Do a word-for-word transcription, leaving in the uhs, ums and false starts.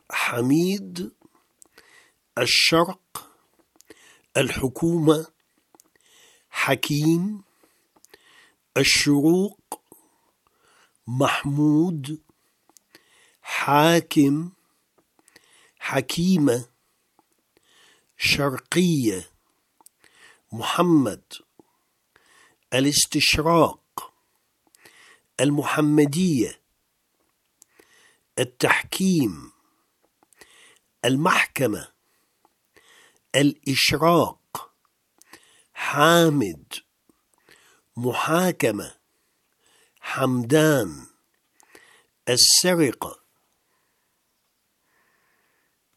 حميد، الشرق، الحكومة، حكيم، الشروق، محمود، حاكم، حكيمة، شرقية، محمد، الاستشراق، المحمدية، التحكيم، المحكمة، الإشراق، حامد، محاكمة، حمدان، السرقة،